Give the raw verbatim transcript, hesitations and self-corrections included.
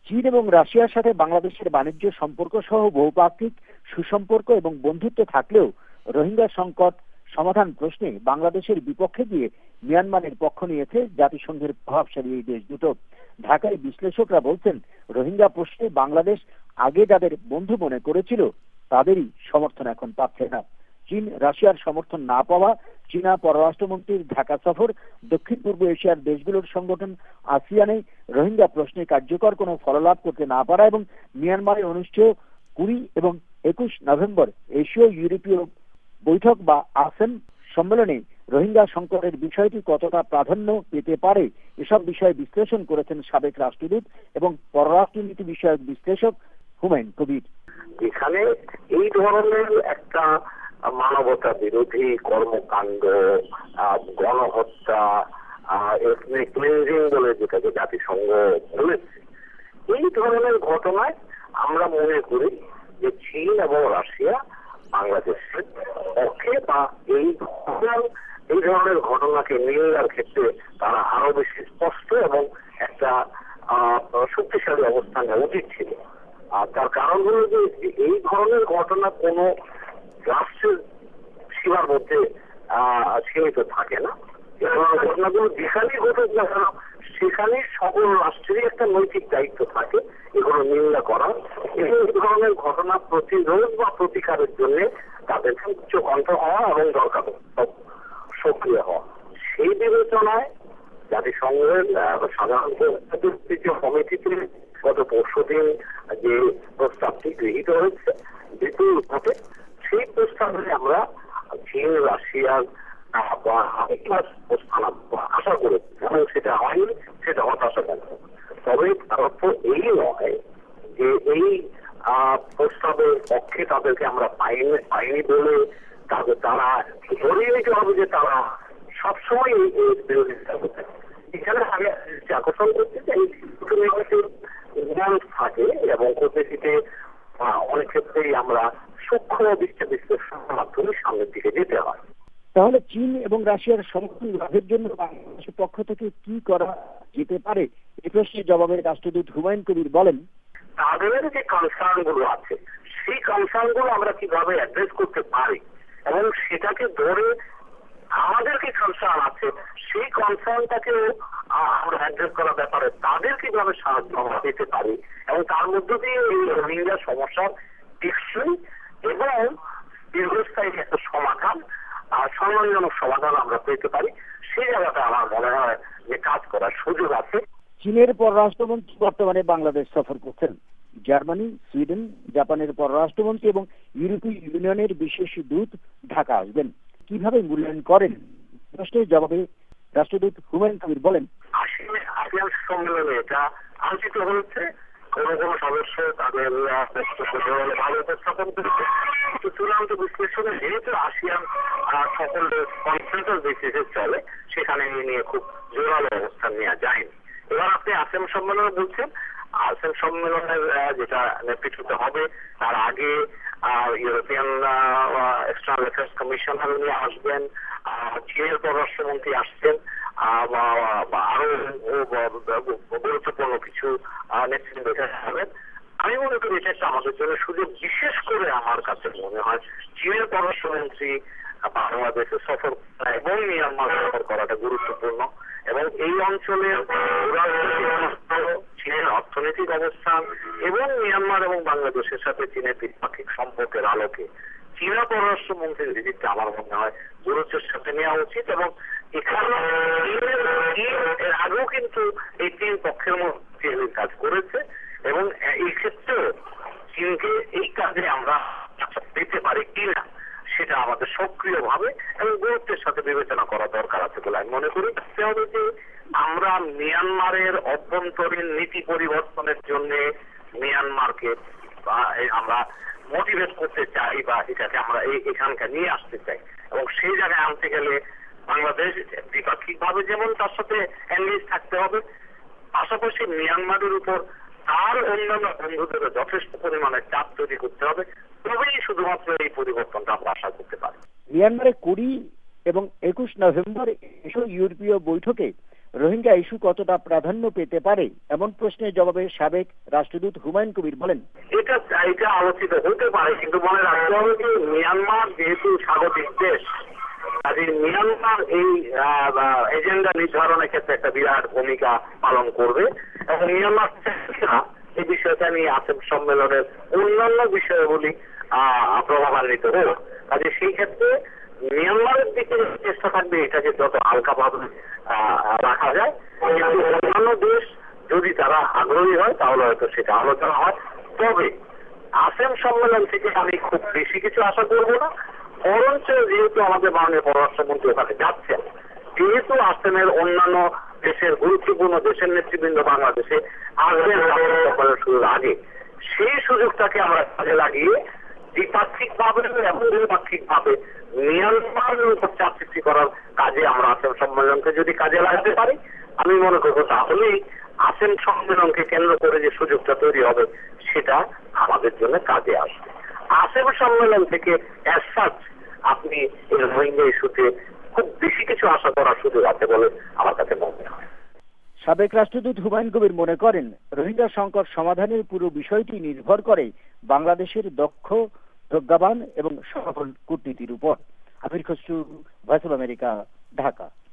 চীন এবং রাশিয়ার সাথে বাংলাদেশের বাণিজ্য সম্পর্ক সহ বহুপাক্ষিক সুসম্পর্ক এবং বন্ধুত্ব থাকলেও রোহিঙ্গা সংকট সমাধান প্রশ্নে বাংলাদেশের বিপক্ষে গিয়ে মিয়ানমারের পক্ষ নিয়েছে জাতিসংঘের প্রভাবশালী এই দেশ দুটো। ঢাকায় বিশ্লেষকরা বলছেন, রোহিঙ্গা প্রশ্নে বাংলাদেশ আগে যাদের বন্ধু মনে করেছিল তাদেরই সমর্থন এখন পাচ্ছে না। চীন রাশিয়ার সমর্থন না পাওয়া, চীনা পররাষ্ট্রমন্ত্রীর ঢাকা সফর, দক্ষিণ পূর্ব এশিয়ার দেশগুলোর সংগঠন আসিয়ানে রোহিঙ্গা প্রশ্নে কার্যকর কোনো ফললাভ করতে না পারা এবং মিয়ানমারে অনুষ্ঠেয় কুড়ি এবং একুশ নভেম্বর এশীয় ইউরোপীয় বৈঠক বা আসেম সম্মেলনে রোহিঙ্গা সংকটের বিষয়টি কতটা প্রাধান্য পেতে পারে, এসব বিষয়ে বিশ্লেষণ করেছেন সাবেক রাষ্ট্রদূত এবং পররাষ্ট্রনীতি বিষয়ক বিশ্লেষক হুমায়ুন কবির। এখানে এই ধরনের একটা মানবতা বিরোধী কর্মকাণ্ড, গণহত্যা, এথনিক ক্লিনজিং বলে যেটাকে জাতিসংঘ বলেছে, এই ধরনের ঘটনায় আমরা মনে করি যে চীন এবং রাশিয়া বাংলাদেশের পক্ষে বা এই এই ধরনের ঘটনাকে নিন্দার ক্ষেত্রে তারা আরো বেশি স্পষ্ট এবং একটা শক্তিশালী অবস্থান নেওয়া উচিত ছিল। আর তার কারণ হলো যে এই ধরনের ঘটনা কোন রাষ্ট্রের সীমার মধ্যে সীমিত থাকে না। এই ধরনের ঘটনাগুলো যেখানেই ঘটুক না কেন সেখানে সকল রাষ্ট্রেরই একটা নৈতিক দায়িত্ব থাকে এগুলো নিন্দা করা এবং এই ধরনের ঘটনা প্রতিরোধ বা প্রতিকারের জন্য তাদেরকে উচ্চকণ্ঠ হওয়া এবং দরকার সক্রিয় হওয়া। সেই বিবেচনায় জাতিসংঘের সাধারণ কমিটিতে গত পরশু দিন যে প্রস্তাবটি গৃহীত হয়েছে বিপুল ভোটে, সেই প্রস্তাবে আমরা চীন রাশিয়ার আশা করেছি এবং সেটা হয়নি, সেটা হতাশাজনক। তবে তার অর্থ এই নয় যে এই প্রস্তাবের পক্ষে তাদেরকে আমরা পাইনি পাইনি বলে তাদের তারা ধরিয়ে নিতে হবে যে তারা সবসময় এই বিরোধিতা করতে। এখানে আমি আকর্ষণ করছি যে এই থাকে এবং কূটনীতিতে অনেক ক্ষেত্রেই আমরা সূক্ষ্ম বিশ্ব বিশ্লেষণের মাধ্যমে সামনের দিকে যেতে হয়। তাহলে চীন এবং রাশিয়ার সমর্থন লাভের জন্য বাংলাদেশের পক্ষ থেকে কি করা যেতে পারে, এ প্রশ্নের জবাবে রাষ্ট্রদূত হুমায়ুন কবির বলেন, তাদের যে কনসার্ন গুলো আছে সেই কনসার্ন গুলো আমরা কিভাবে অ্যাড্রেস করতে পারি এবং সেটাকে ধরে আমাদের কি কনসার্ন আছে সেই কনসার্নটাকে আমরা অ্যাড্রেস করার ব্যাপারে তাদের কিভাবে সাহায্য আমরা পেতে পারি এবং তার মধ্য দিয়ে এই রোহিঙ্গা সমস্যার টেকসই এবং দীর্ঘস্থায়ী একটা সমাধান আর সম্মানজনক সমাধান আমরা পেতে পারি, সেই জায়গাটা আমার মনে হয় যে কাজ করার সুযোগ আছে। চীনের পররাষ্ট্রমন্ত্রী বর্তমানে বাংলাদেশ সফর করছেন। জার্মানি, সুইডেন, জাপানের পররাষ্ট্রমন্ত্রী এবং ইউরোপীয় ইউনিয়নের বিশেষ দূত ঢাকা আসবেন। কিভাবে মূল্যায়ন করেন প্রশ্নের জবাবে রাষ্ট্রদূত হুমায়ুন কবির বলেন, আসিয়ান সম্মেলনে এটা আলোচিত হয়েছে, কোন কোন সদস্য তাদের ভালো উপস্থাপন করেছে, কিন্তু চূড়ান্ত বিশ্লেষণে যেহেতু আসিয়ান সকলের কনসেনসাস বেসিসে চলে সেখানে এই নিয়ে খুব জোরালো অবস্থান নেওয়া যায়নি। এবার আপনি আসিয়ান সম্মেলনে বলছেন, আসিয়ান সম্মেলনের যেটা নেতৃত্ব হবে তার আগে ইউরোপিয়ান এক্সটার্নাল অ্যাফেয়ার্স কমিশনার নিয়ে আসবেন, চীনের পররাষ্ট্রমন্ত্রী আসছেন, আরো গুরুত্বপূর্ণ কিছু নেতৃত্ব দেখা যাবেন। আমি মনে করি এটা একটা আমাদের জন্য সুযোগ, বিশেষ করে আমার কাছে মনে হয় চীনের পররাষ্ট্রমন্ত্রী বাংলাদেশে সফর এবং মিয়ানমার সফর করাটা গুরুত্বপূর্ণ এবং এই অঞ্চলের চীনের অর্থনৈতিক অবস্থান এবং মিয়ানমার এবং বাংলাদেশের সাথে চীনের দ্বিপাক্ষিক সম্পর্কের আলোকে চীনা পররাষ্ট্রমন্ত্রীর ভিজিটটা আমার মনে হয় গুরুত্বের সাথে নেওয়া উচিত এবং এখানে এর আগেও কিন্তু এই তিন পক্ষের মধ্যে কাজ করেছে এবং এই ক্ষেত্রেও চীনকে এই কাজে আমরা পেতে পারি কিনা সেটা আমাদের সক্রিয়ভাবে এবং গুরুত্বের সাথে বিবেচনা করা দরকার আছে বলে আমি মনে করি। হবে যে আমরা মিয়ানমারের অভ্যন্তরীণ নীতি পরিবর্তনের জন্য মিয়ানমারকে আমরা মোটিভেট করতে চাই বা এটাকে আমরা এখানকার নিয়ে আসতে চাই এবং সেই জায়গায় আনতে গেলে বাংলাদেশ দ্বিপাক্ষিক ভাবে যেমন তার সাথে এনগেজ থাকতে হবে, পাশাপাশি মিয়ানমারের উপর তার অন্যান্য বন্ধুদের যথেষ্ট পরিমাণে চাপ তৈরি করতে হবে, তবেই শুধুমাত্র এই পরিবর্তনটা আমরা আশা করতে পারি। মিয়ানমারে কুড়ি এবং একুশ নভেম্বর এসব ইউরোপীয় বৈঠকে রোহিঙ্গা ইস্যু কতটা প্রাধান্য পেতে পারে এমন প্রশ্নের জবাবে সাবেক রাষ্ট্রদূত হুমায়ুন কবির বলেন, এটা এটা আলোচিত হতে পারে, কিন্তু মনে রাখতে হবে যে মিয়ানমার যেহেতু স্বাগতিক দেশ, কাজে মিয়ানমার এই এজেন্ডা নির্ধারণের ক্ষেত্রে একটা বিরাট ভূমিকা পালন করবে এবং মিয়ানমার এই বিষয়টা নিয়ে আসেম সম্মেলনের অন্যান্য বিষয়গুলি প্রভাবান্বিত হোক। কাজে সেই ক্ষেত্রে মিয়ানমারের দিকে চেষ্টা থাকবে এটাকে যত হালকাভাবে রাখা যায়, কিন্তু অন্যান্য দেশ যদি তারা আগ্রহী হয় তাহলে হয়তো সেটা আলোচনা হয়। তবে আসেম সম্মেলন থেকে আমি খুব বেশি কিছু আশা করব না, বরঞ্চ যেহেতু আমাদের মাননীয় পররাষ্ট্রমন্ত্রী ওখানে যাচ্ছেন, যেহেতু আসেমের অন্যান্য দেশের গুরুত্বপূর্ণ দেশের নেতৃবৃন্দ বাংলাদেশে আসবেন সম্মেলন শুরুর আগে, সেই সুযোগটাকে আমরা কাজে লাগিয়ে দ্বিপাক্ষিক ভাবে এবং দ্বিপাক্ষিক ভাবে মিয়ানমারের উপর চাপ সৃষ্টি করার কাজে আমরা আসেম সম্মেলনকে যদি কাজে লাগাতে পারি, আমি মনে করবো তাহলেই আসেম সম্মেলনকে কেন্দ্র করে যে সুযোগটা তৈরি হবে সেটা আমাদের জন্য কাজে আসবে। আসেম সম্মেলন থেকে অ্যাজ সাচ আপনি এই রোহিঙ্গা ইস্যুতে খুব বেশি কিছু আশা করার সুযোগ আছে বলে আমার কাছে মনে হয়। সাবেক রাষ্ট্রদূত হুমায়ুন কবির মনে করেন, রোহিঙ্গা সংকট সমাধানের পুরো বিষয়টি নির্ভর করে বাংলাদেশের দক্ষ, প্রজ্ঞাবান এবং সফল কূটনীতির উপর। Amir Khasru, Voice of America, Dhaka.